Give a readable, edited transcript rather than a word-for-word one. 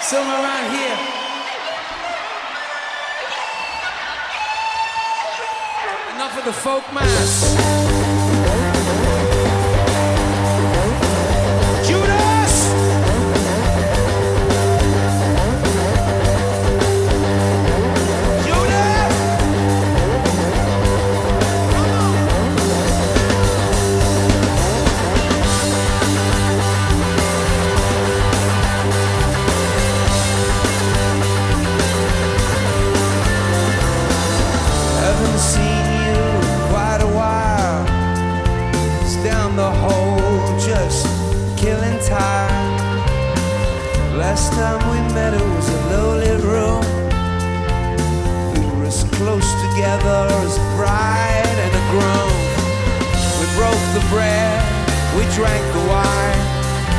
Somewhere around here. Enough of the folk mass. Judas! Judas! Come on! Haven't seen you in quite a while. It's down the hole, just killing time. Last time we met it was a lowly room. We were as close together as a bride and a groom. We broke the bread, we drank the wine.